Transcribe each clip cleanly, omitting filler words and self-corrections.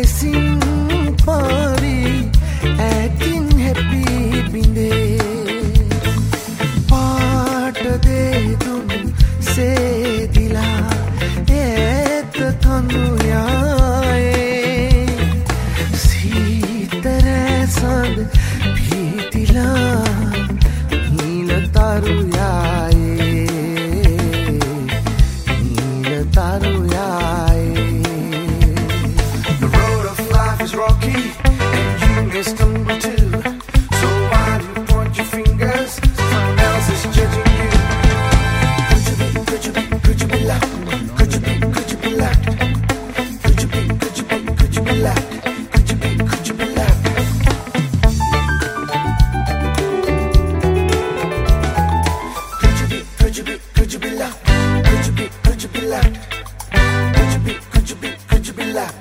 ලෙසින් පාරි ඈතින් හැපි බිඳේ පාට දේදුණු සේදිලා ඈත කඳු යායේ සීතර සඳ භීතිලා නීල තරු යායේ නීල තරු rocky and you may stumble too. So why do you point your fingers? Someone else is judging you. Could you be locked? Could you be locked? Could you be locked? Could you be locked? Could you be locked? Could you be locked? Could you be locked? Could you be locked?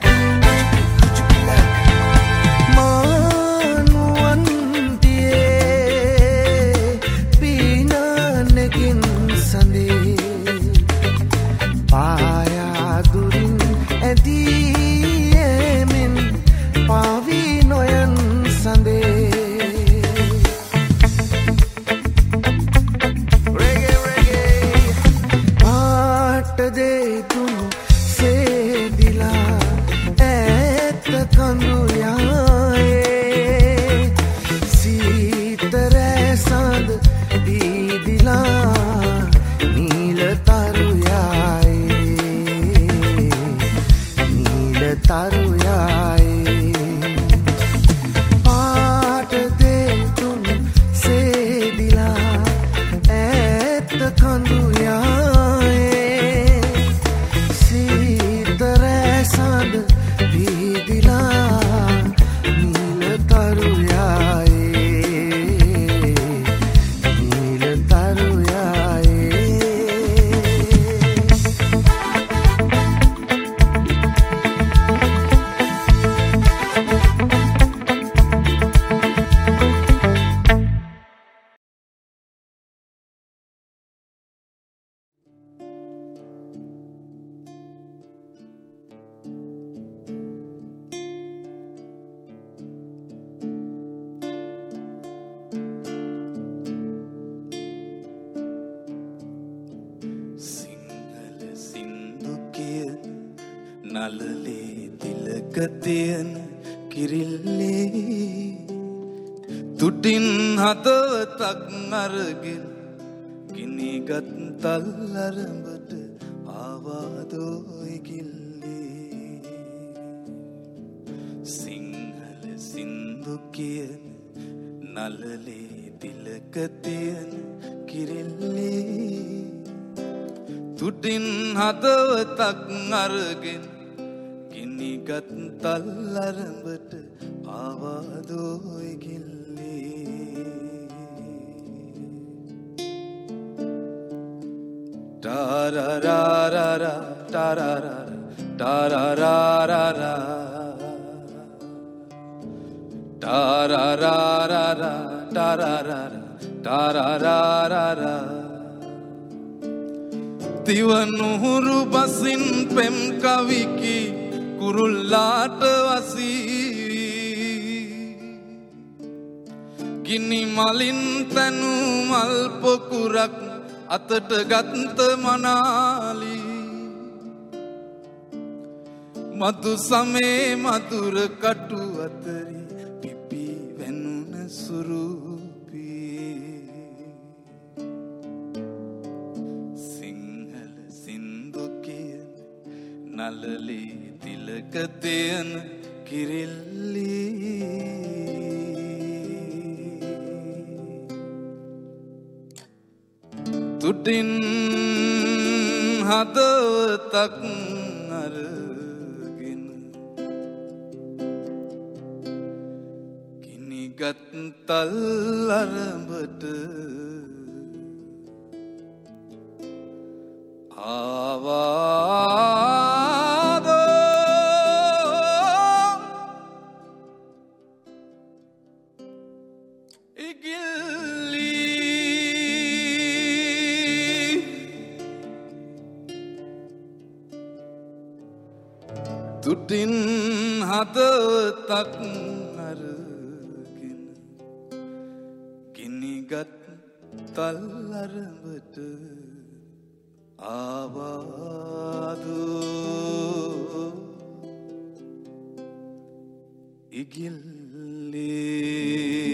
නලලේ තිලක තියෙන කිරිල්ලේ තුටින් හදවතක් අරගෙන ගිනිගත් තල් අරඹට ආවාදෝයි කිල්ලේ සිංහල සින්දු කියන නලලේ තිලක තියෙන කිරිල්ලේ තුටින් හදවතක් අරගෙන ගිනිගත් තල් අරඹට ආවාදෝයි කිල්ලේ ටාරාරාරාරා ටාරාරාරා ටාරාරාරාරා ටාරාරාරාරා ටාරාරාරා ටාරාරාරාරා තිවනුහුරු බසින් පෙම් කවිකි කුරුල්ලාට වසී ගිනි මලින් තැනු මල් පොකුරක් අතට ගත්ත මනාලි මතු සමේ මතුර කටු අතරි පිපි වෙනුන සුරූපී සිංහල සින්දු කියන නලලේ තිලක තියෙන කිරිල්ලී තුටින් හදවතක් අරගෙන ගිනිගත් තල් අරඹට ආවාදෝ ඉගිල්ලී තුටින් හදවතක් අරගෙන ගිනිගත් තල් අරඹට ආවාදෝ ඉගිල්ලේ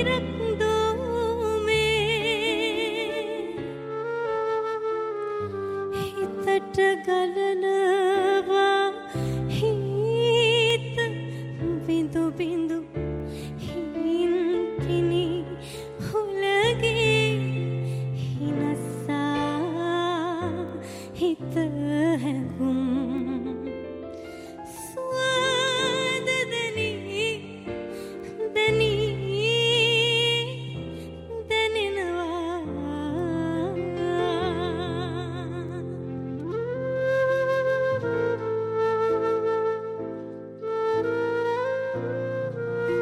හිරක් දෝමේ හිතට ගලනවා හිත බිඳු බිඳු හින් පිනි හුලගේ හිනස්සා හිත හැඟුම් ස්වාද දනී දැනෙනවා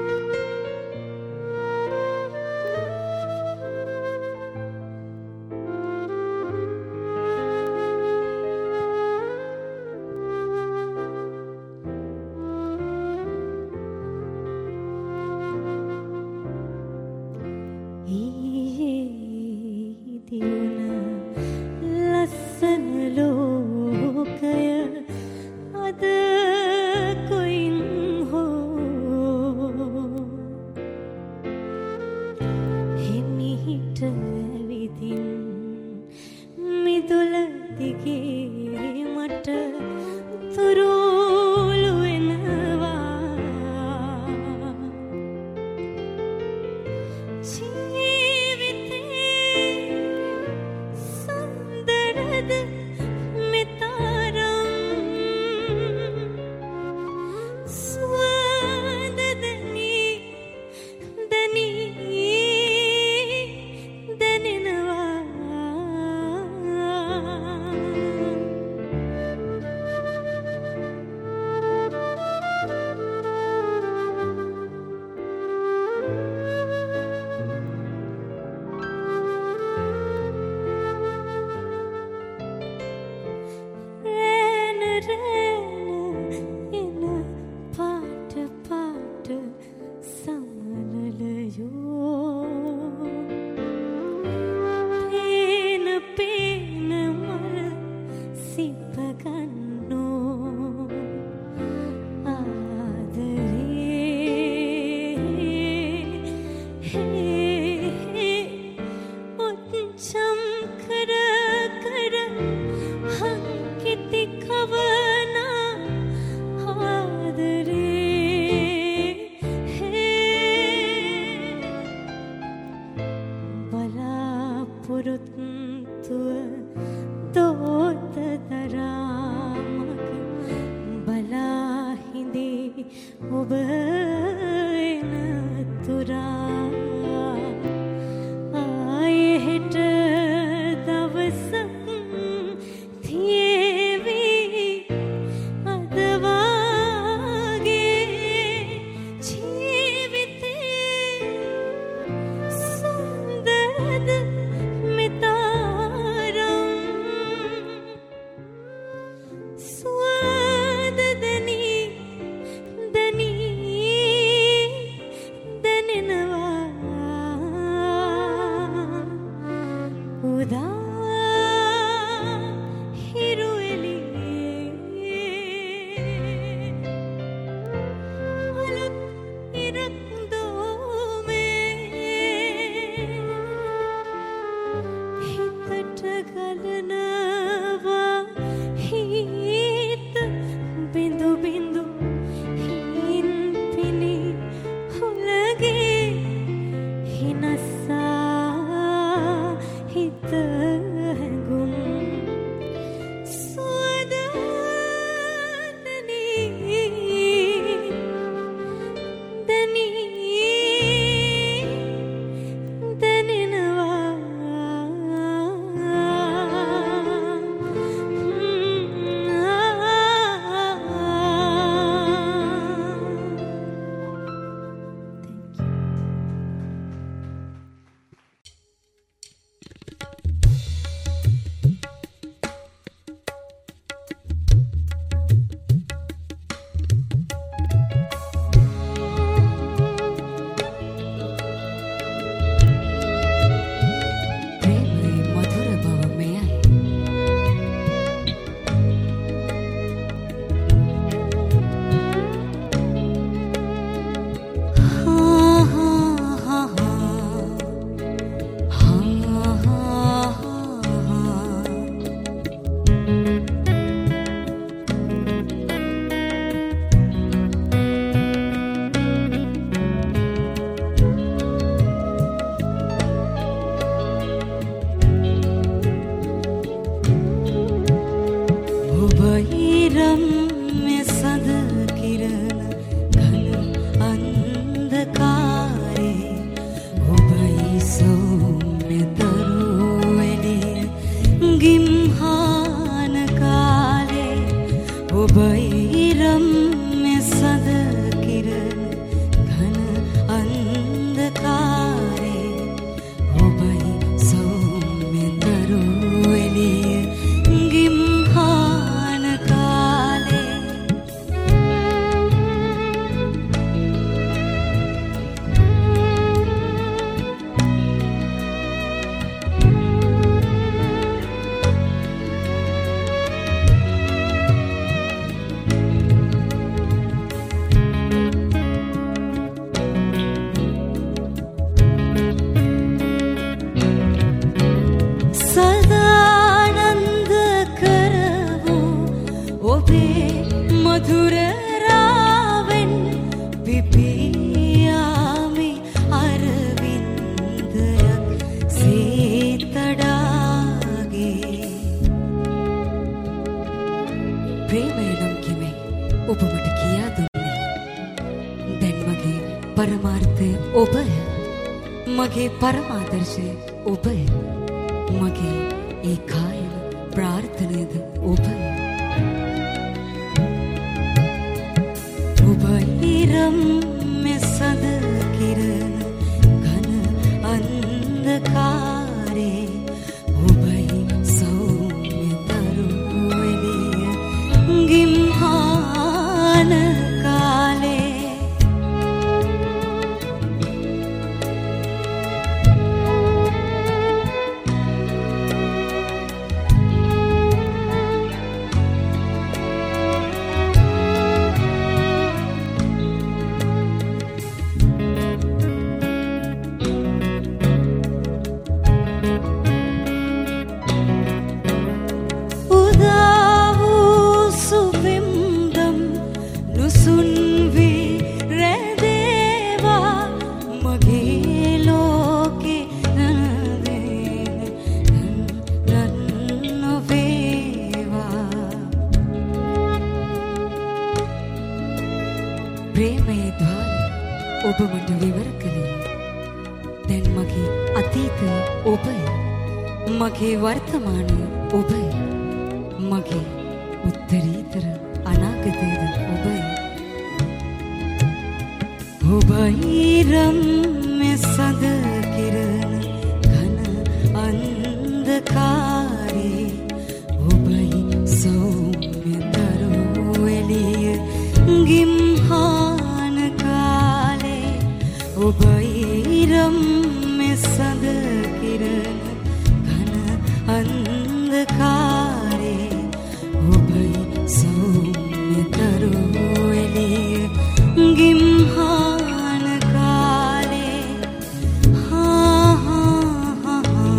පරමාර්ථය ඔබය. මගේ පරමාදර්ශය ඔබය. මගේ ඒකායන ප්‍රාර්ථනයද ඔබය. ඔබ ඉරම් මෙසද කිරණ ඝන අන්ධකාරේ ඔබයි සෞම්‍ය තරු එළිය ගිම්හාන කාලේ ප්‍රේමයේ ద్వාරය ඔබ මට විවර කළේ. දැන් මගේ අතීතය ඔබය. මගේ වර්තමානය ඔබය. මගේ උත්තරීතර අනාගතයද ඔබය. ඔබ ඉරම් මෙසද කිරණ ඝන අන්ධකාරේ ඔබයි සෞම්‍ය තරු එළිය ගිම්හාන කාලේ ඔබ ඉරම් මෙසද කිරණ ඝන අන්ධකාරේ ඔබයි සෞම්‍ය තරු එළිය ගිම්හාන කාලේ හා හා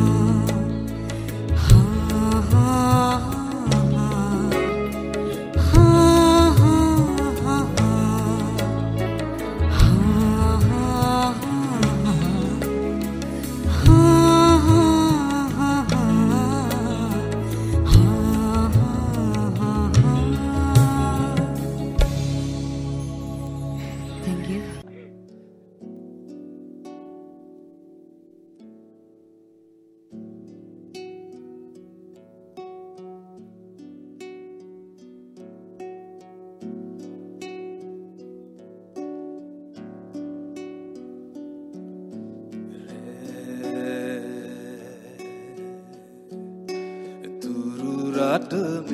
රට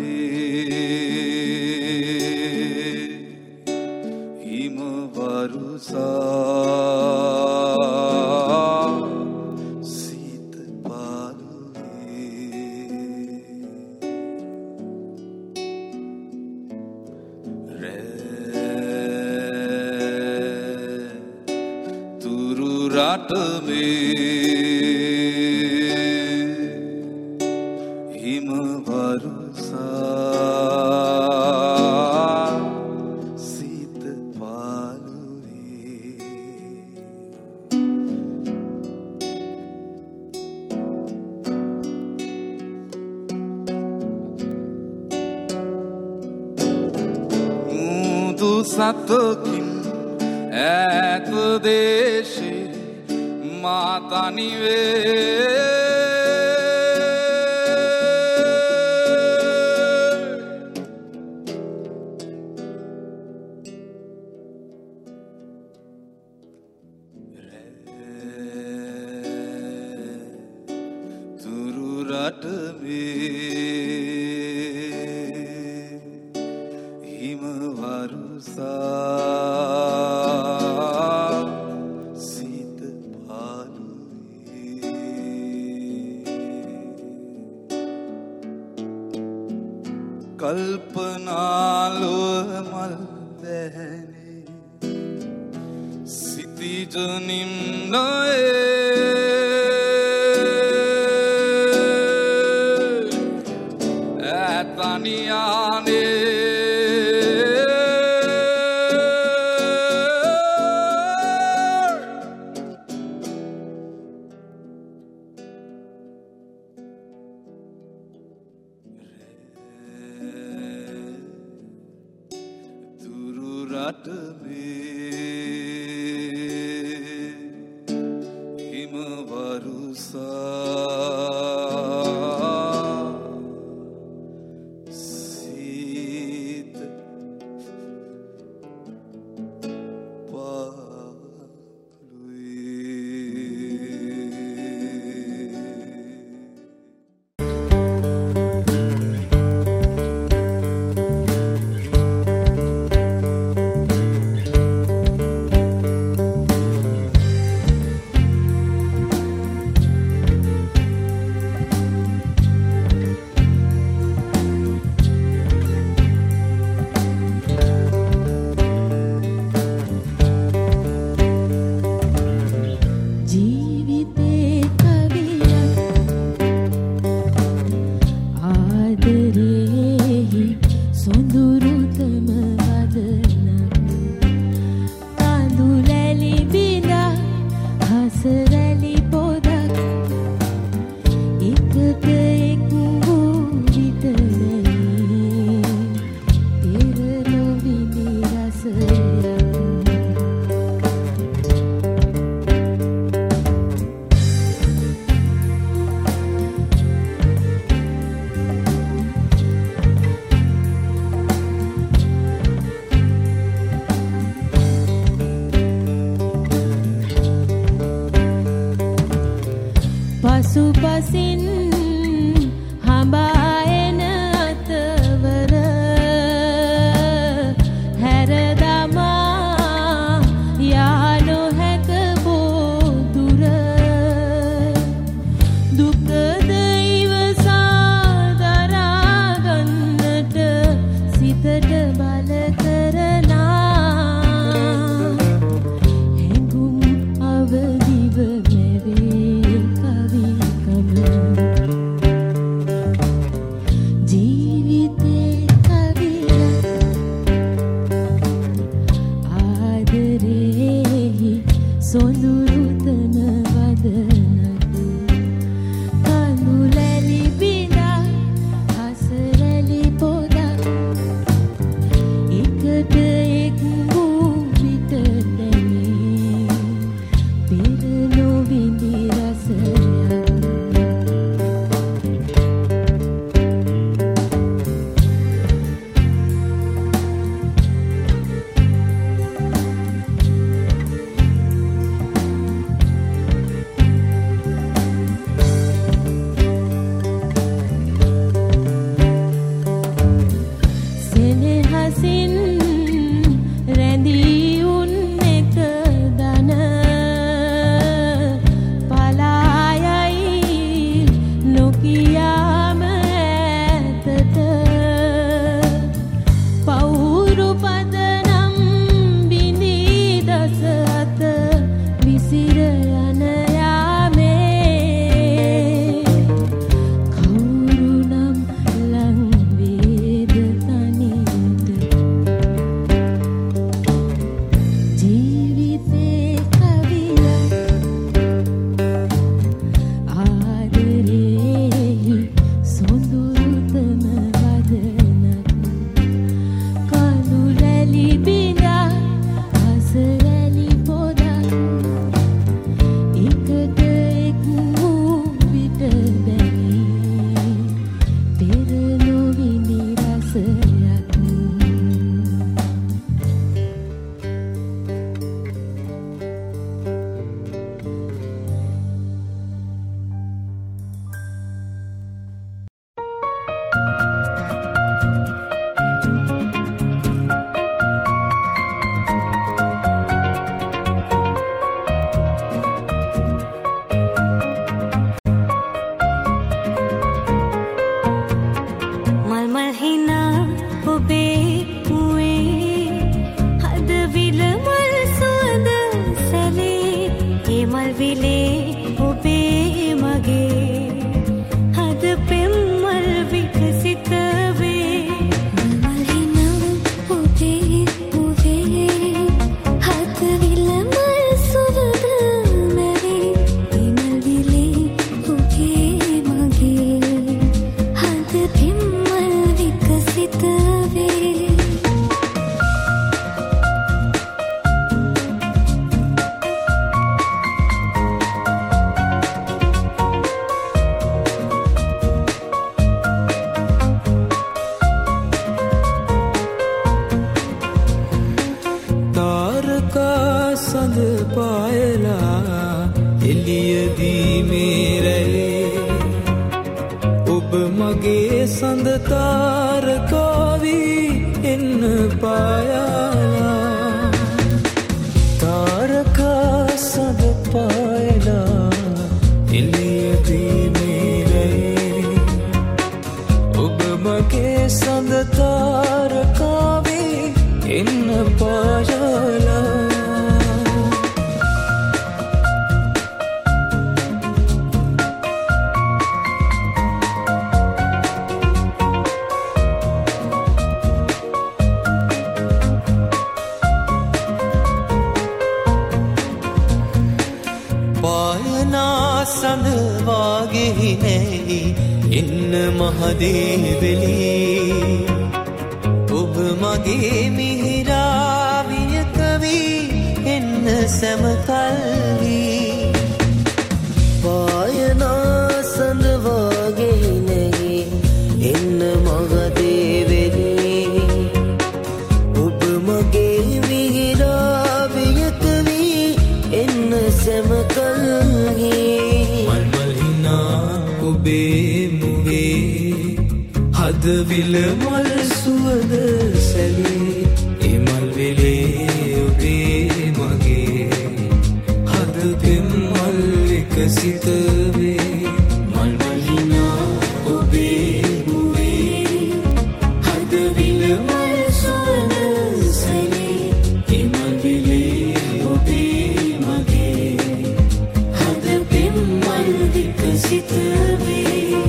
මේ හිම වරුසා සීත පාළුවේ තුරු රට මේ හිම වරුසා සීත පාළුවේ මුදු සතකින් ඈත දේශේ මා තනිවේ රට මේ හිම වරුසා සීත පාළුවේ කල්පනාලොව මල් දැහැනේ සිතිජනින් නොයේ රට මේ පසුපසින් හඹා එන අතවර හැර දමා යා නොහැක බෝදුර දුකද ඉවසා දරා ගන්නට සිතට බල කරනා හැඟුම් අවදිව මෙවේ කවිකම ජීවිතේ කවියක් ආදරෙහි සොඳුරුතම වදනක කඳුලැලි බිඳා අසරැලි පොදා එකට එක් වූ විට දැනේ පෙර නොවිඳි රසයක් සෙනෙහසින් රැඳී උන් එක දන පලායයි නොකියාම ඈතට පවුරු පදනම් බිඳී දස අත විසිර යන යාමේ කවුරු නම් ලං වේද තනියට ජීවිතේ කවියක් ආදරෙහි සොඳුරුතම වදනක කඳුලැලි බිඳා අසරැලි පොදා එකට එක් වූ විට දැනේ පෙර නොවිඳි රසයක් මල් මල් හිනා ඔබේ මුවේ හද විල මල් සුවඳ සැලේ ඒ මල් විලේ ඔබේ මගේ හද පෙම් මල් විකසිත වේ මල් හිනා ඔබේ මුවේ හද විල මල් සුවඳ මැවේ ඒ මල් විලේ ඔබේ මගේ හද පෙම් මල් විකසිත වේ තාරකා සඳ පායලා එළියදී මේ රැයේ ඔබ මගේ සඳ තාරකාවී එන්න පායාලා තාරකා සඳ පායලා එළියදී මේ රැයේ ඔබ මගේ සඳ තාරකාවී එන්න පායාලා පායනා සඳ වාගෙහි නැයි එන්න මහදේවලී ඔබ මගේ මිහිරාවියක වී එන්න සැමකල්වී පායනා සඳ වාගෙහි නැගී එන්න මහදේවලී ඔබ මගේ විහිරාවියක වී එන්න සැමකල්හි මල් මල් හිනා ඔබේ මුවේ හදවිල මල් සුවඳ සැලේ ඒ මල් වෙලේ ඔබේ මගේ හද පෙම් මල් එක සිත වේ මල් මලිනා ඔබේ මුවේ හදවිල මල් සුවඳ සැලේ ඒ මල් වෙලේ ඔබේ මගේ හද පෙම් මල් එක සිත වේ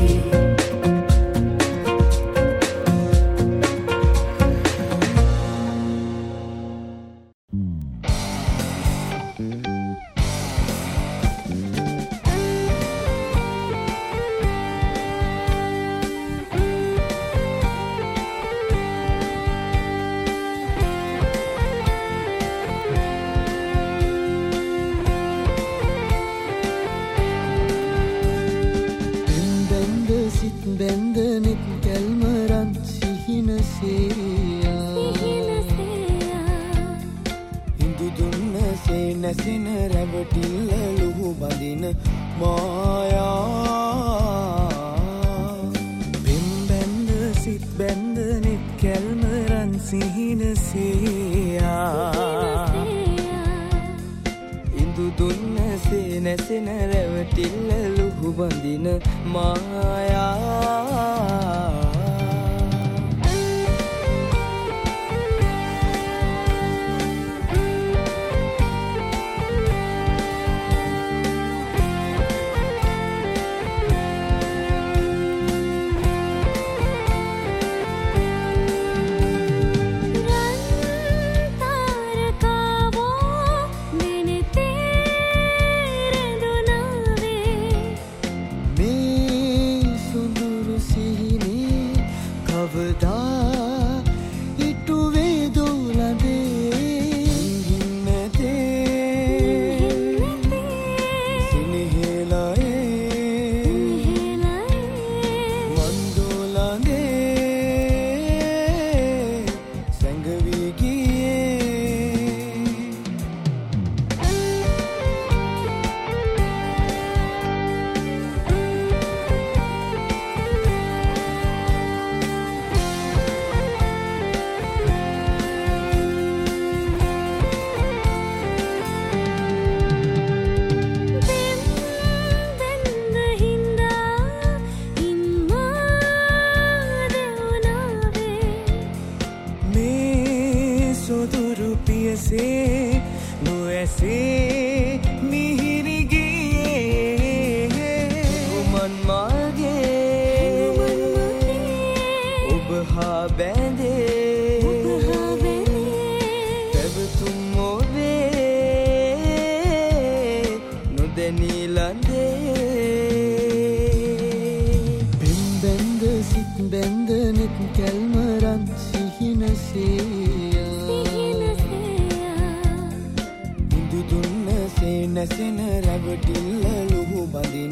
නැසෙන රැවටිල්ල ලුහු බඳින මායා පෙම් බැන්ද සිත් බැන්ද නෙත් කැල්මරන් සිහින සේයා ඉඳු දුන්නසේ නැසෙන රැවටිල්ල ලුහු බඳින මායා නැසෙන රැවටිල්ල ලුහු බඳින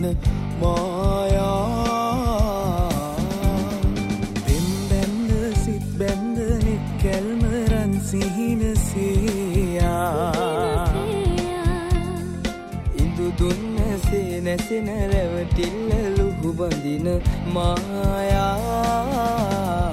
මායා පෙම් බැන්ද සිත් බැන්ද නෙත් කැල්මරන් සිහින සේයා ඉඳු දුන්නසේ නැසෙන රැවටිල්ල ලුහු බඳින මායා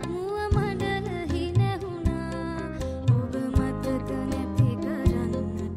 ඔබ මතක නැති කරන්නට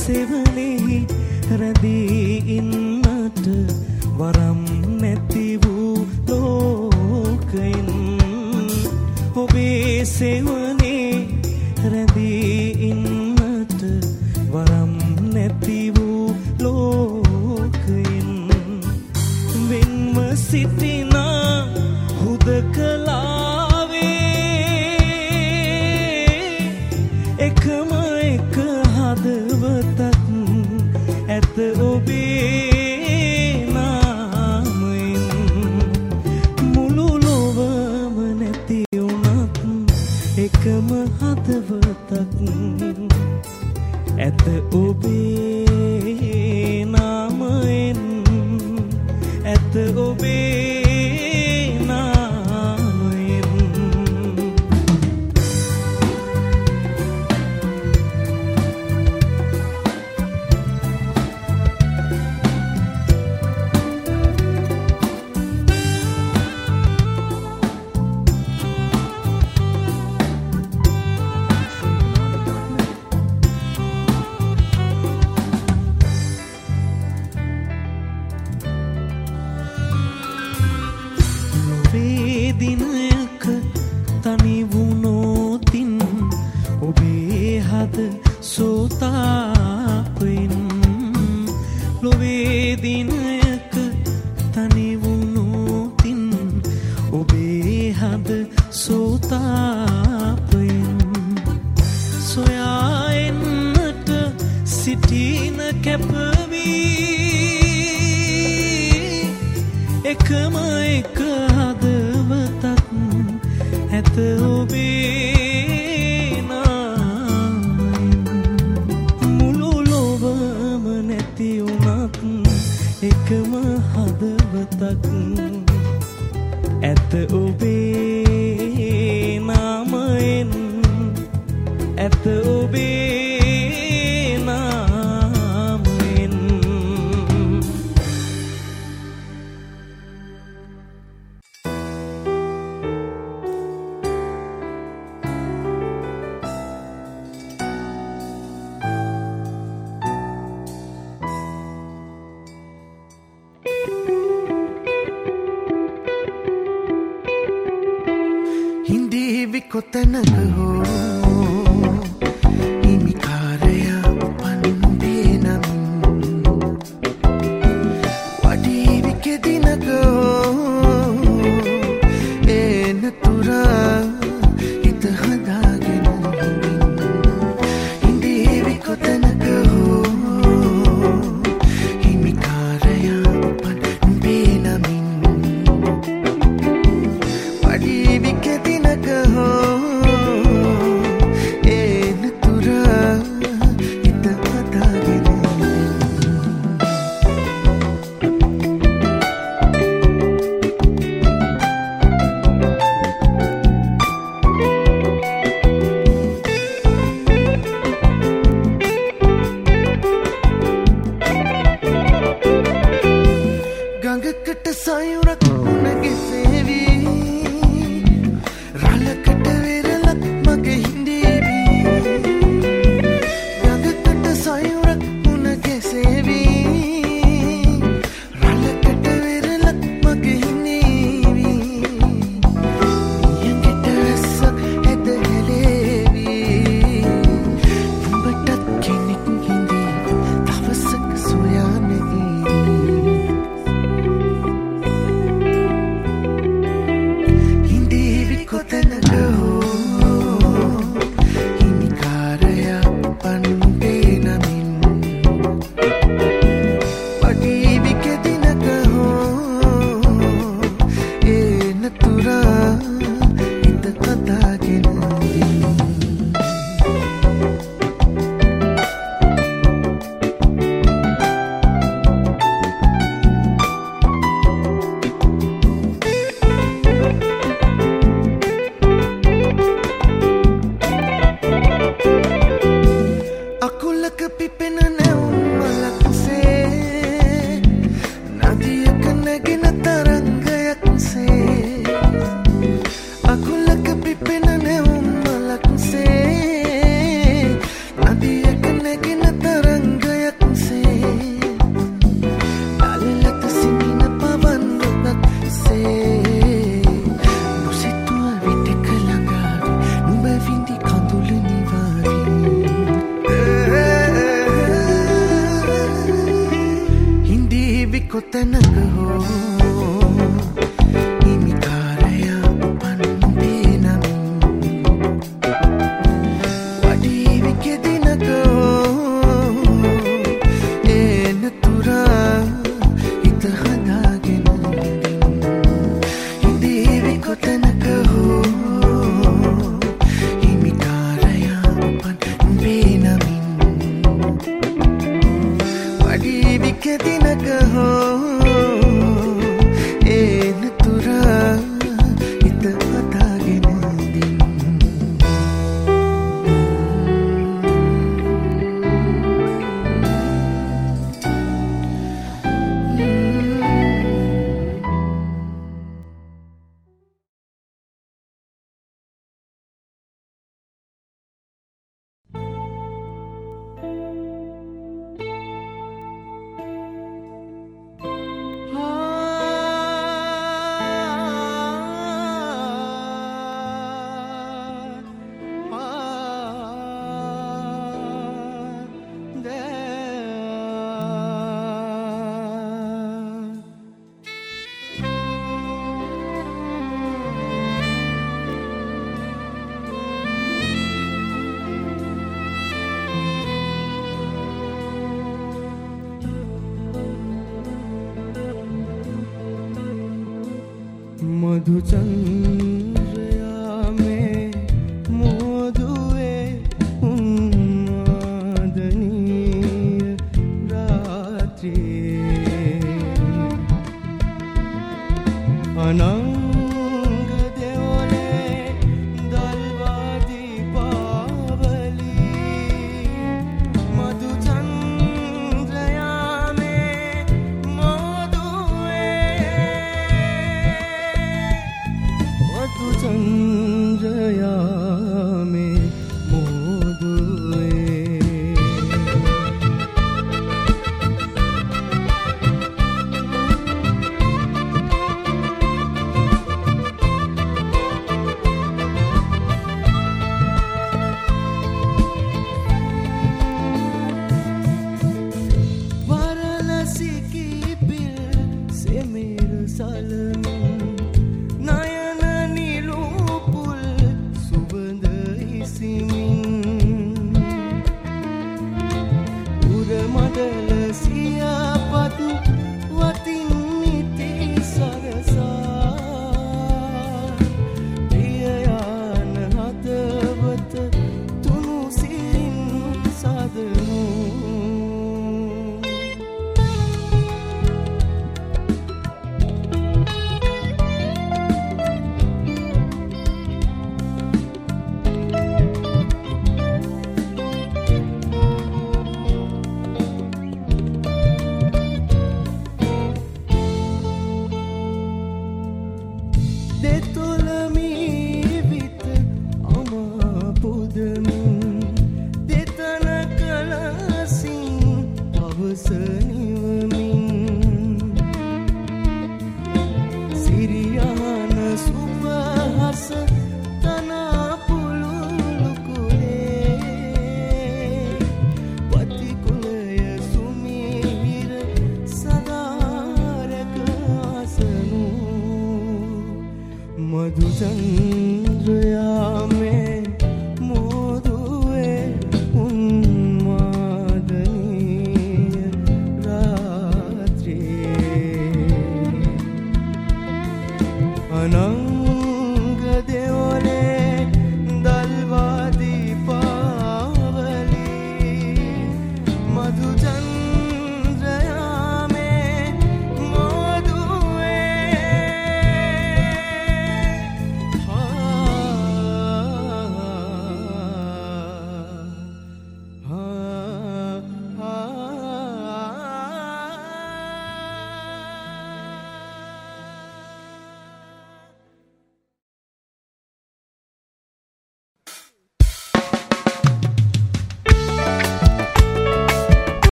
සෙවණෙහි රැඳී ඉන්නට වරම් නැති වූ ලෝකයෙන් ඔබේ සෙවණේ රැඳී ඉන්නට වරම් නැති වූ ලෝකයෙන් වෙන්ව සිටිනා හුදකලාවේ එකම එක හදවතක් ඇත ඔබේ නාමයෙන් මුළු ලොවම නැති වුණත් එකම හදවතක් ඇත ඔබේ නාමයෙන් ඇත ඔබේ නාමයෙන් දිනයක තනි වුණොතින් ඔබේ හද සෝතාපෙන් ලොවේ දිනයක තනි වුණොතින් ඔබේ හද සෝතාපෙන් සොයා එන්නට සිටින කැපවී එකම එක ඇත ඔබේ නාමයෙන් මුළු ලොවම නැති වුණත් එකම හදවතක් ඇත ඔබේ නාමයෙන් ඇත ඔබේ නාමයෙන් කොතැනක හෝ හිමිකාරයා පන්දේ නමින් වඩීවි කෙදිනක හෝ එන තුරා හිත හදාගෙන හිඳීවි කොතැනක හෝ හිමිකාරයා පන්දේ නමින් වඩීවි කෙදිනක හෝ ගඟකට සයුරක් උනගේ සේවී රලකට වෙරලක් මගේ හිඳේවී ගඟකට සයුරක් උනගේ සේවී රලකට වෙරලක් මගේ හිඳේවී නියඟට වැස්සක් ඇද හැලේවී උඹටත් කෙනෙක් හිඳේ දවසක සොයාමෙදී Nadiya kene kina tarang චන්ද්‍රයා මේ මෝදුවේ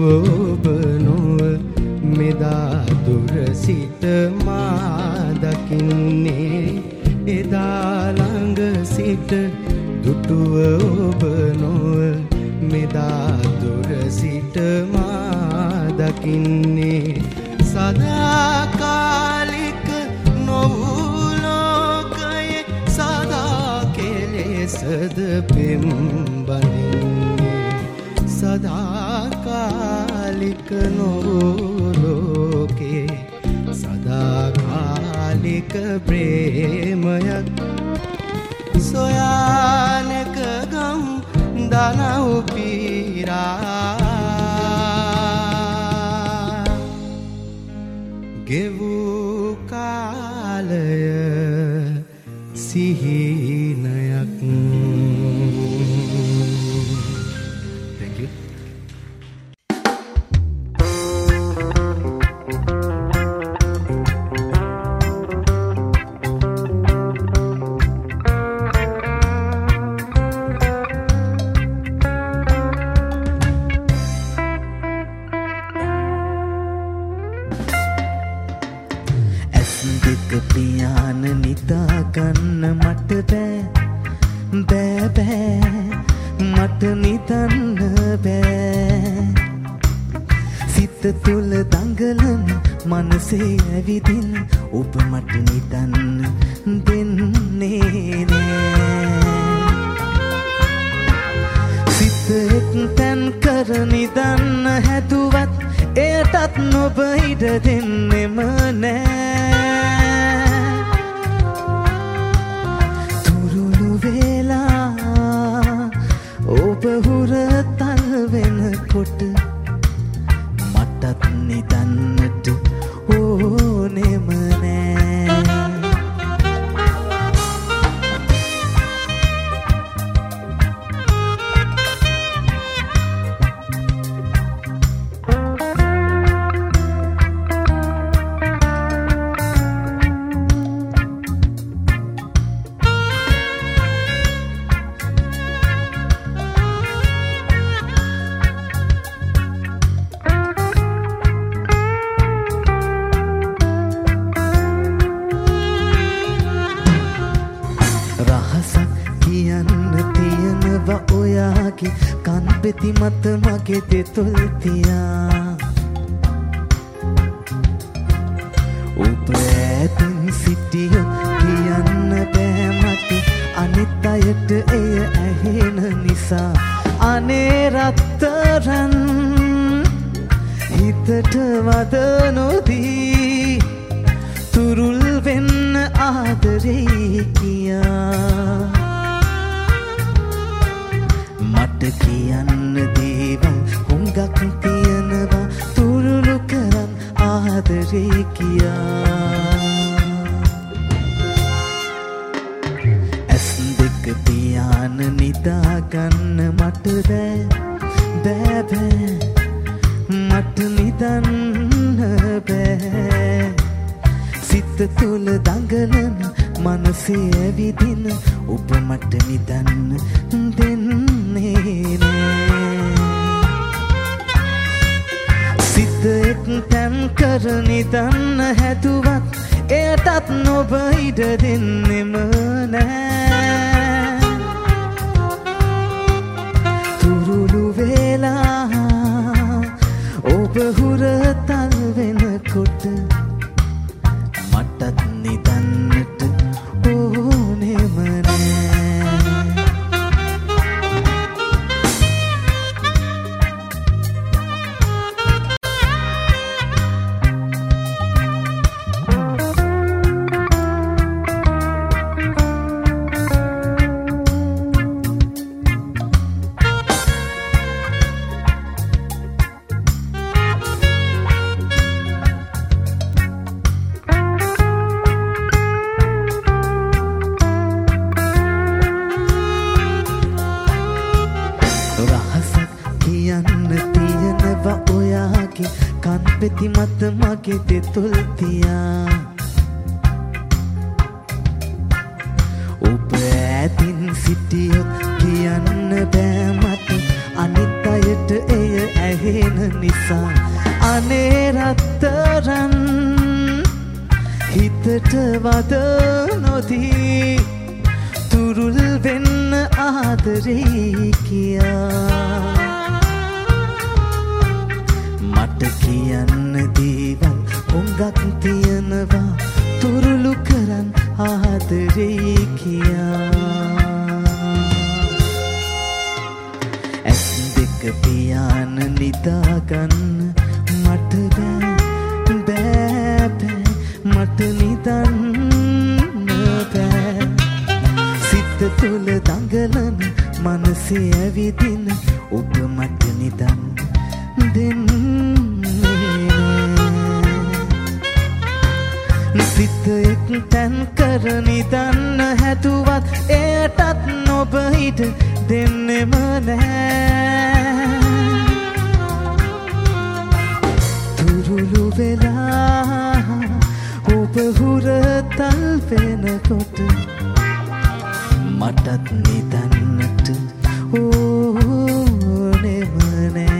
ඔබ නොව මෙදා දුර සිට මා දකින්නේ එදා ළඟ සිට දුටුව ඔබ නොව මෙදා දුර සිට මා දකින්නේ සදාකාලික නොවූ ලෝකයේ සදා කෙලෙසද පෙම් බඳින්නේ සදාකාලික නොවූ ලෝකයේ සදාකාලික ප්‍රේමයක් සොයානක ගම් දනව් පීරා ගෙවූ කාලය සිහිනයක්. Thank you. පියාන නිදාගන්න මට බෑ මට නිදන්න බෑ සිත තුළ දඟලන මනසේ ඇවිදින ඔබ මට නිදන්න දෙන්නේ නෑ සිත එක්තැන් කර නිදන්න හැදුවත් එයටත් නොබ ඉඩ දෙන්නෙම නෑ ඔබ හුරතල් වෙනකොට මටත් නිදන්නට ඕනෙම නෑ කන්පෙති මත මගේ දෙතොල් තියා ඔබ ඇතින් සිටියොත් කියන්න බෑ මට අනිත් අයට එය ඇහෙන නිසා අනේ රත්තරන් හිතට වද නොදී තුරුල් වෙන්න ආදරේ කියා මට කියන්න දේවල් හුඟක් තියෙනවා තුරුළු කරන් ආදරේ කියා ඇස් දෙක පියාන නිදාගන්න මට බෑ මට නිදන්න බෑ සිත තුළ දඟලන මනසේ ඇවිදින ඔබ මට නිදන්න දෙන්නේ නෑ සිත එක්තැන් කර නිදන්න හැදුවත් එයටත් නොබ ඉඩ දෙන්නෙම නෑ තුරුළු වෙලා ඔබ හුරතල් වෙනකොට මටත් නිදන්නට ඕනෙම නෑ කන්පෙති මත මගේ දෙතොල් තියා ඔබ ඇතින් සිටියොත් කියන්න බෑ මට අනිත් අයට එය ඇහෙන නිසා අනේ රත්තරන් හිතට වද නොදී තුරුල් වෙන්න ආදරේ කියා මට කියන්න දේවල් හුඟක් තියෙනවා තුරුළු කරන් ආදරේ කියා ඇස් දෙක පියාන නිදාගන්න මට බෑ මට නිදන්න බෑ සිත තුළ දඟලන මනසේ ඇවිදින ඔබ මට නිදන්න දෙන්නේ සිත එක් තැන් කර නිදන්න හැදුවත් එයටත් නොබ හිට දෙන්නෙම නෑ තුරුළු වෙලා ඔබ හුරතල් වෙනකොට මටත් නිදන්නට ඕනෙම නෑ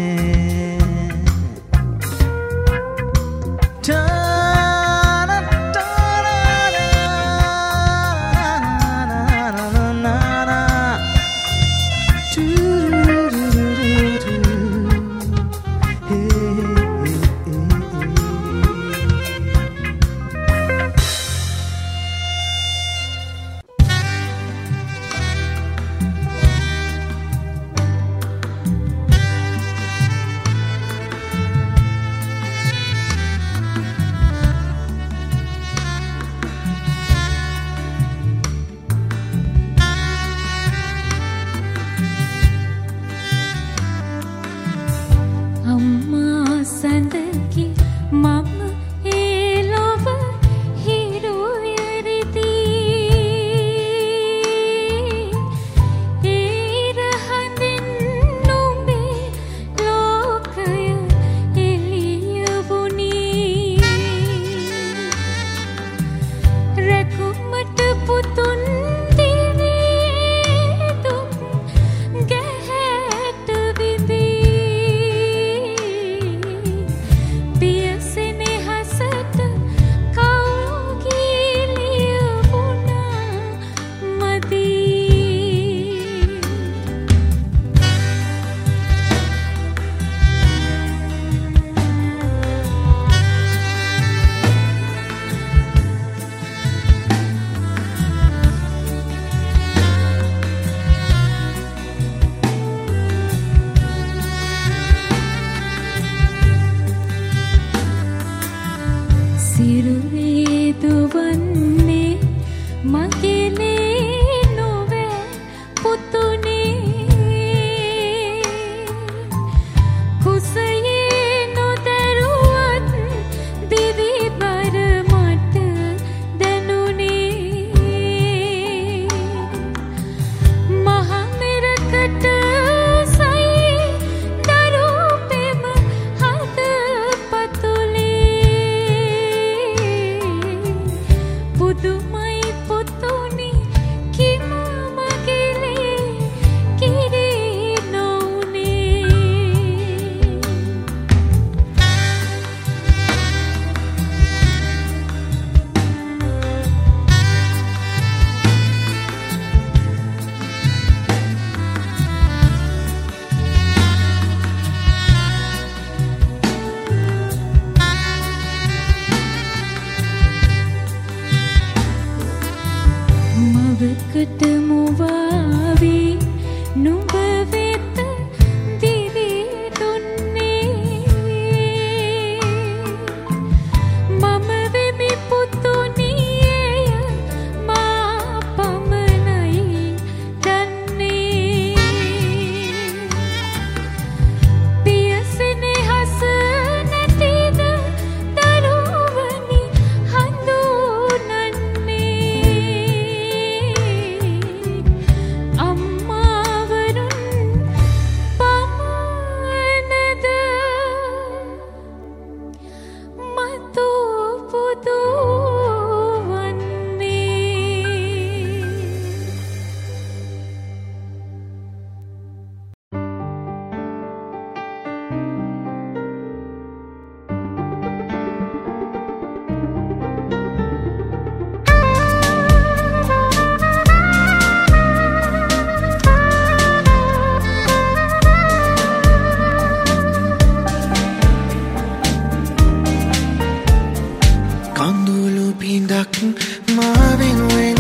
කඳුළු පිඳක් මා වෙනුවෙන්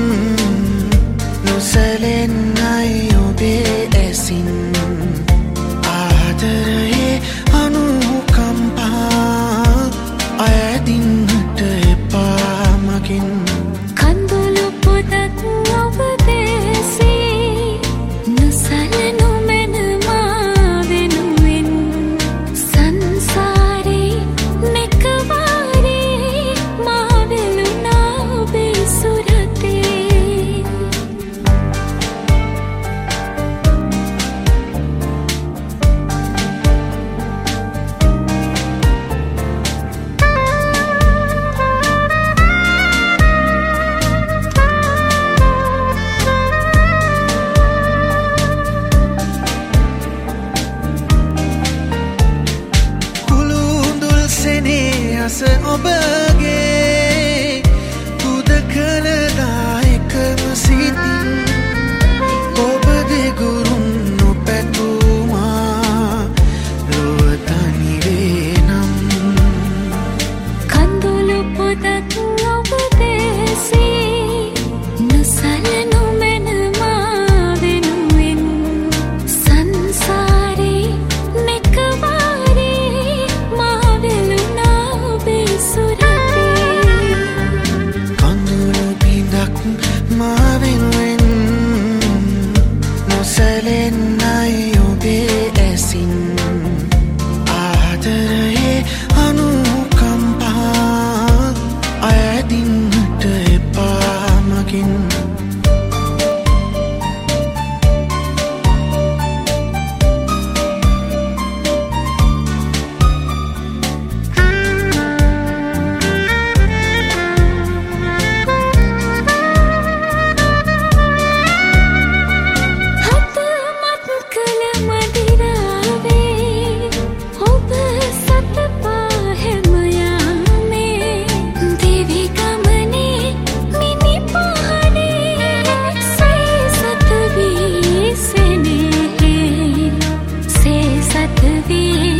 නොසැලෙන්නයි ඔබේ ඇසින් ආදරයේ අනුකම්පා අයදින්නට එපා මගින් කඳුළු පොදක් ඔබ දෙසේ නොසැලෙනු මැන මා වෙනුවෙන් සංසාරේ නෙකවාරේ මා වෙලුණා ඔබේ සුරතේ අස ඔබගේ පුද කළදා එකම සිතින් ඔබ දෙගුරුන් නොපැතුමා ලොව තනිවේ නම් කඳුළු පොදක් ඔබ දෙසේ නොසැලෙනු මැන මා වෙනුවෙන් සංසාරේ නෙකවාරේ මා වෙලුණා ඔබේ සුරතේ කඳුළු පිඳක් මා වෙනුවෙන් නොසැලෙන්නයි ඔබේ ඇසින් ආදරයේ අනුකම්පා අයදින්නට එපා මගින් හතමත් කළ මදිරාවේ ඔබ සත පාහැම යාමේ දිවි ගමනේ මිනි පහනේ සේසත වී සෙනෙහේ සේසත වී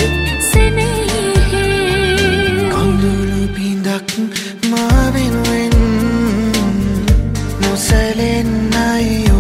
සෙනෙහේ කඳුළු පිඳක් මා වෙනුවෙන් නොසැලෙන්නයි